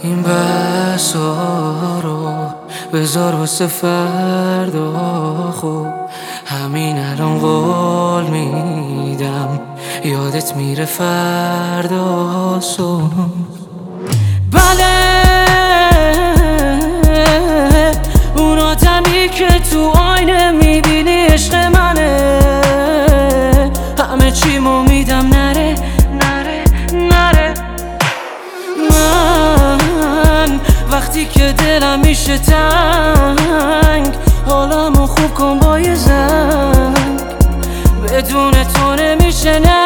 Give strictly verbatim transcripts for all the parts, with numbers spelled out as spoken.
این بحثا رو بذار واسه فردا، خوب همین الان قول میدم یادت میره فردا سون. بله اون آدمی که تو آینه میبینی عشق منه، همه چیمو میدم نره نره نره. من وقتی که دلم میشه تنگ، حالمو خوب کن با یه زنگ، بدون تو نمیشه نه.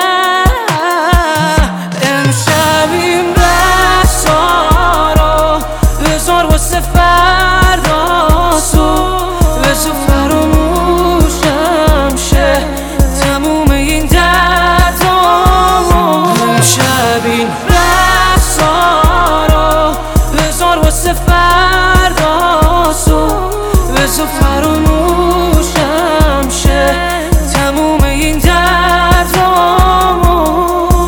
امشب این بحثا رو بذار واسه فردا صبح، بذار فراموشم شه تموم این دردامو. امشب این بحثا رو بذار واسه فردا صبح، بذار فراموشم شه تموم این دردامو.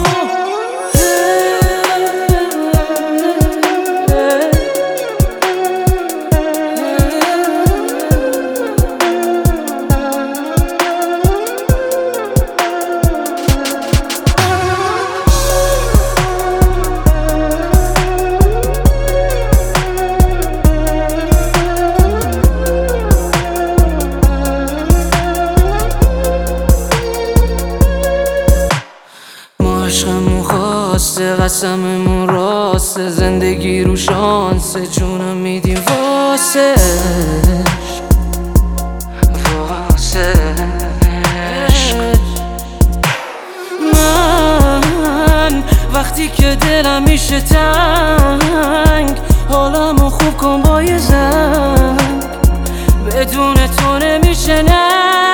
عشقمون خواسته، قسممون راسته، زندگی رو شانسه، جونم میدیم واسه واسه من وقتی که دلم میشه تنگ، حالمو خوب کن با یه زنگ، بدون تو نمیشه نه.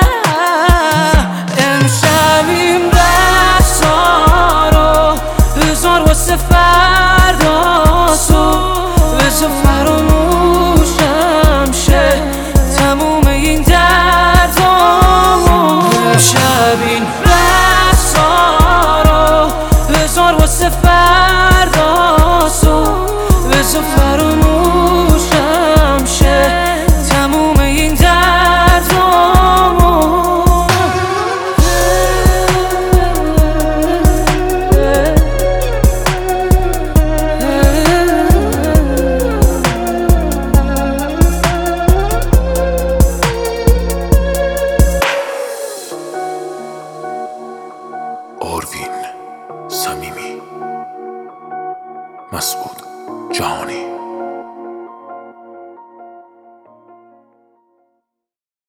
امشب این بحثا رو بذار واسه فردا صبح، بذار فراموشم شه تموم این دردامو. امشب این بحثا رو بذار واسه فردا صبح، بذار فراموشم شه تموم این دردامو. آروین صمیمی، مسعود جهانی.